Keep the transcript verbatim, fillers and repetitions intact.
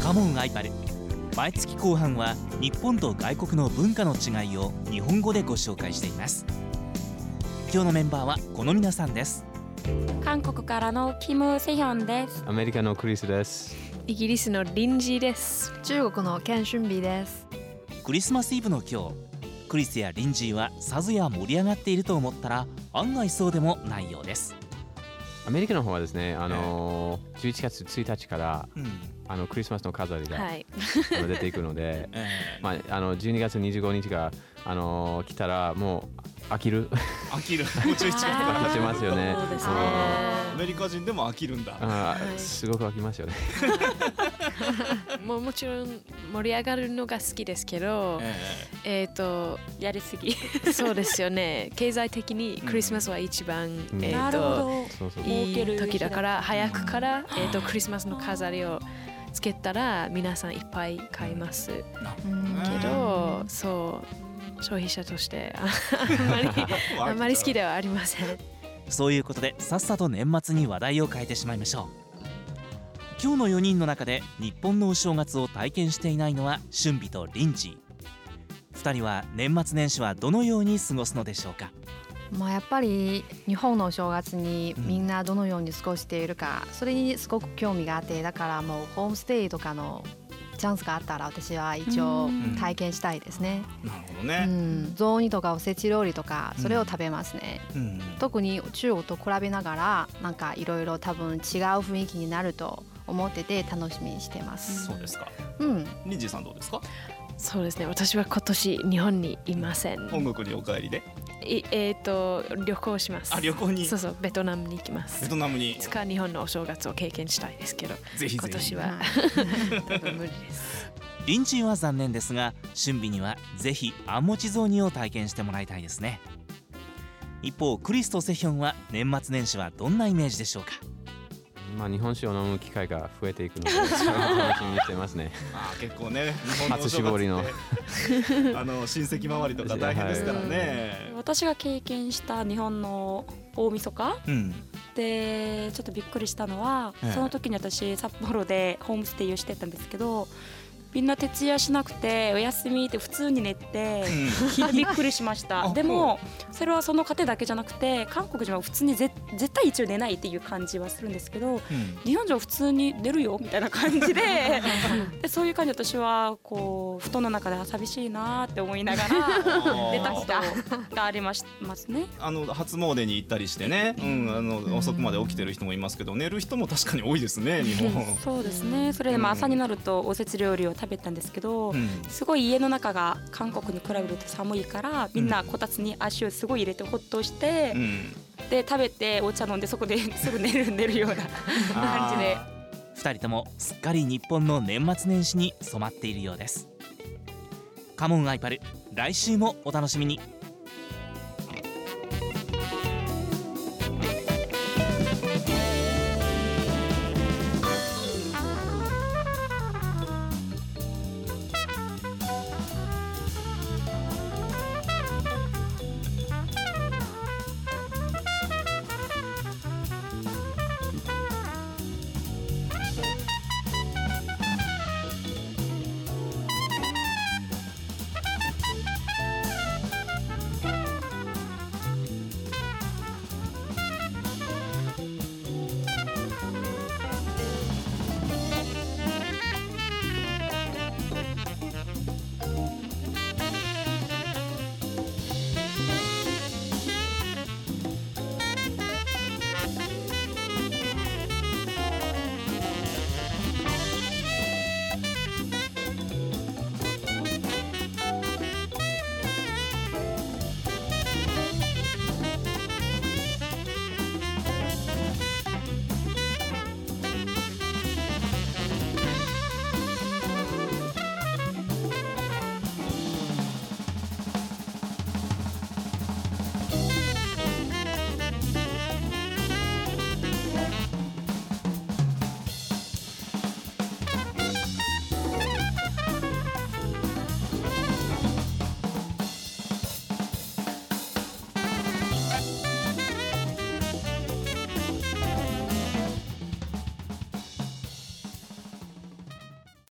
カモンアイパル。毎月後半は日本と外国の文化の違いを日本語でご紹介しています。今日のメンバーはこの皆さんです。 韓国からのキム・セヒョンです。 アメリカのクリスです。 イギリスのリンジーです。 中国のキャン・シュンビです。 クリスマスイブの今日、クリスやリンジーはさぞや盛り上がっていると思ったら案外そうでもないようです。 アメリカの方はですね、あのー、じゅういちがつついたちから、うん、あのクリスマスの飾りが、はい、あの出ていくので、えーまあ、あのじゅうにがつにじゅうごにちが、あのー、来たらもう飽きる飽きるもうじゅういちがつから飽きますよね。 そうですね。 アメリカ人でも飽きるんだ。 あ、はい、すごく飽きますよねもうもちろん盛り上がるのが好きですけど、えー、えーとやりすぎそうですよね。経済的にクリスマスは一番、うん、えー、といい時だから早くから、えー、とクリスマスの飾りをつけたら皆さんいっぱい買います、うん、けどそう消費者としてあんまりあんまり好きではありません。 そういうことでさっさと年末に話題を変えてしまいましょう。今日のよにんの中で日本のお正月を体験していないのはシュンビとリンジー。ふたりは年末年始はどのように過ごすのでしょうか。 まあ、やっぱり日本のお正月にみんなどのように過ごしているか、うん、それにすごく興味があって、だからもうホームステイとかのチャンスがあったら私は一応体験したいですね。 なるほどね、うん、 雑煮とかおせち料理とかそれを食べますね、うん、特に中国と比べながらなんかいろいろ多分違う雰囲気になると思ってて楽しみにしてます。 そうですか、 うん、 リンジーさんどうですか。 そうですね、私は今年日本にいません。 本国にお帰りでいえー、と旅行します。 あ、旅行に。そうそう、ベトナムに行きます。 ベトナムにいつか日本のお正月を経験したいですけど、 ぜひぜひ今年は多分無理です。 リンジーは残念ですが、春美にはぜひあんもち雑煮を体験してもらいたいですね。一方クリスとセヒョンは年末年始はどんなイメージでしょうか。 まあ、日本酒を飲む機会が増えていくので楽しみにしてますね。 あ、結構ね、日本のお初正月って搾りのあの親戚周りとか大変ですからね、 はい、私が経験した日本の大晦日、うん、でちょっとびっくりしたのは、ええ、その時に私札幌でホームステイをしてたんですけど、みんな徹夜しなくてお休みって普通に寝て、うん、びっくりしましたでもそれはその家庭だけじゃなくて韓国人は普通にぜ絶対一応寝ないっていう感じはするんですけど、うん、日本人は普通に寝るよみたいな感じ で, でそういう感じで私はこう布団の中で寂しいなって思いながら寝たことがありますね。 あの初詣に行ったりしてね、うん、あの遅くまで起きてる人もいますけど、寝る人も確かに多いですね、日本。 そうですね。それでまあ朝になるとおせち料理を食べたんですけど、うん、すごい家の中が韓国に比べると寒いからみんなこたつに足をすごい入れてほっとして、うん、で食べてお茶飲んでそこですぐ寝る寝るような感じでふたりともすっかり日本の年末年始に染まっているようです。カモンアイパル、来週もお楽しみに。